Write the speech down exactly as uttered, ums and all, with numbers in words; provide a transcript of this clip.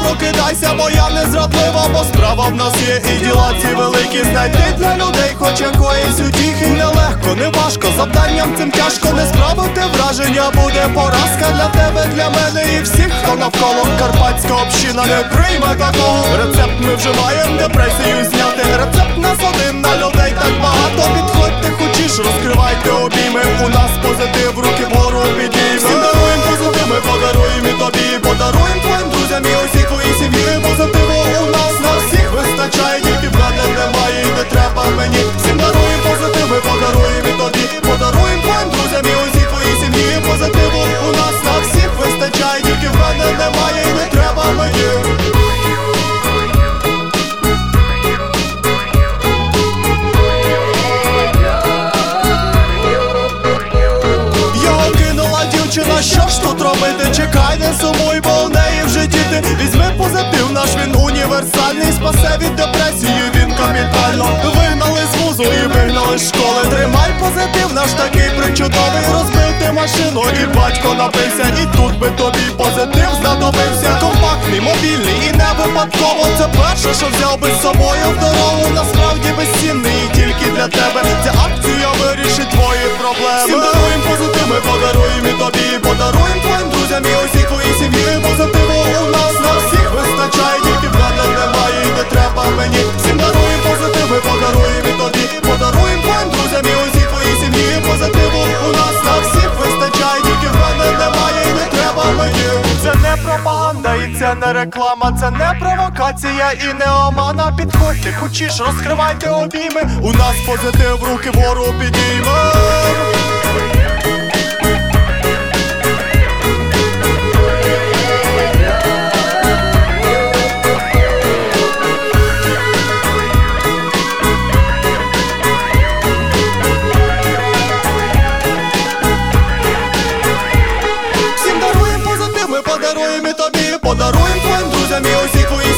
прокидайся, моя незрадлива, бо справа в нас є і діла ці великі. Знайти для людей хоч якоїсь утіхи нелегко, не важко, завданням цим тяжко не справити враження, буде поразка для тебе, для мене і всіх, хто навколо. Карпатська община не прийме такого. Рецепт ми вживаєм, депресію зняти. Рецепт нас один, на людей так багато. Підходьте, хочеш, розкривайте обійми. У нас позитив, руки вгору підійми. Всім даруєм позитив, ми подаруємо і тобі. Подаруємо твоїм друзям і усій твоїй сім'ї. Позитиву у нас на всіх вистачає, тільки в мене немає і не треба мені. Всім даруємо позитив, ми подаруємо і тобі. Подаруємо твоїм друзям і усій твоїй сім'ї. Позитиву у нас на всіх вистачає, тільки в мене немає і не треба мені. Дівчина, що ж тут робити? Чекай, не сумуй, бо у неї вже діти. Візьми позитив, наш він універсальний. Спасе від депресії, він капітально. Вигнали з вузу і вигнали з школи. Тримай позитив, наш такий причудовий. Розбив ти машину і батько напився. І тут би тобі позитив знадобився. Компактний, мобільний і не випадково. Це перше, що взяв би з собою в дорогу. Насправді безцінний і тільки для тебе. Ця акція вирішить твої проблеми. Всім даруємо позитив, ми подаруємо і тобі. Подаруємо твоїм друзям і усій твоїй сім'ї. Позитиву у нас на всіх вистачає, тільки в мене немає і не треба мені. Всім даруємо позитив, ми подаруємо і тобі. Подаруємо твоїм друзям і усій твоїй сім'ї. Позитиву у нас на всіх вистачає, тільки в мене немає і не треба мені. Це не пропаганда і це не реклама, це не провокація і не омана. Підходьте, хочеш, розкривайте обійми. У нас позитив, руки вгору підійми. Подаруємо і тобі, подаруємо твоїм друзям і усій твоїй